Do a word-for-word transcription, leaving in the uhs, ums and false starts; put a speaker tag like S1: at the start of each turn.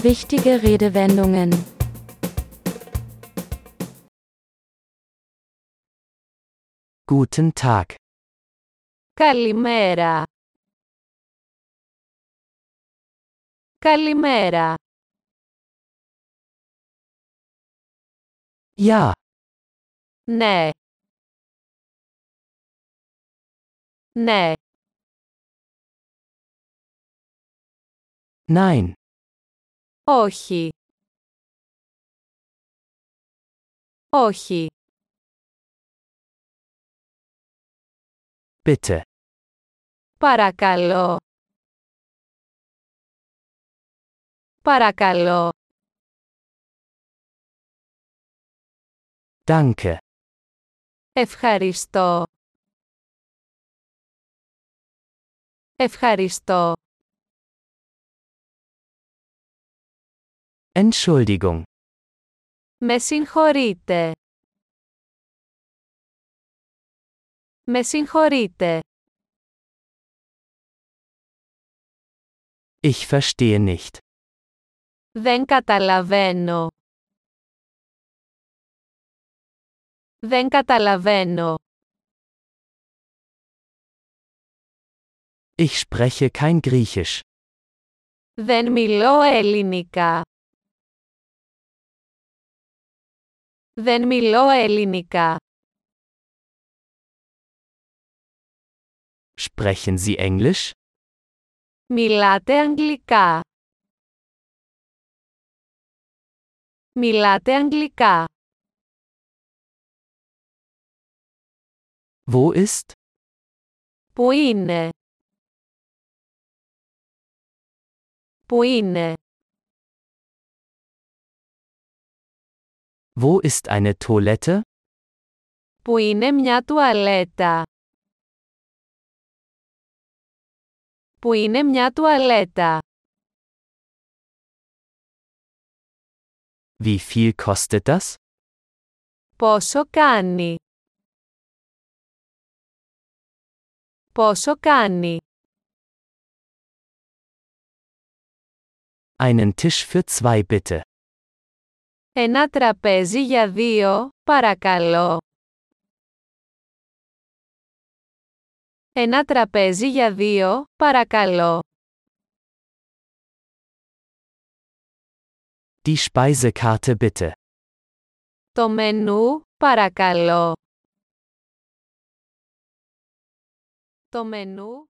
S1: Wichtige Redewendungen.
S2: Guten Tag.
S3: Καλημέρα. Καλημέρα.
S2: Ja,
S3: Ναι. Ναι.
S2: nein,
S3: Όχι. Όχι.
S2: bitte,
S3: Παρακαλώ. Παρακαλώ.
S2: danke,
S3: Ευχαριστώ. Ευχαριστώ.
S2: Entschuldigung,
S3: Με συγχωρείτε. Με συγχωρείτε.
S2: ich verstehe nicht.
S3: Δεν καταλαβαίνω. Δεν καταλαβαίνω.
S2: Ich spreche kein Griechisch.
S3: Δεν μιλώ ελληνικά. Δεν μιλώ ελληνικά.
S2: Sprechen Sie Englisch?
S3: Μιλάτε αγγλικά. Μιλάτε αγγλικά.
S2: Wo ist?
S3: Πού είναι? Πού είναι?
S2: Wo ist eine Toilette?
S3: Πού είναι μια τουαλέτα? Πού είναι μια τουαλέτα?
S2: Wie viel kostet das?
S3: Πόσο κάνει? Πόσο κάνει?
S2: Einen Tisch für zwei bitte.
S3: Ένα τραπέζι για δύο, παρακαλώ. Ένα τραπέζι για δύο, παρακαλώ.
S2: Die Speisekarte bitte.
S3: Το μενού, παρακαλώ. Το μενού,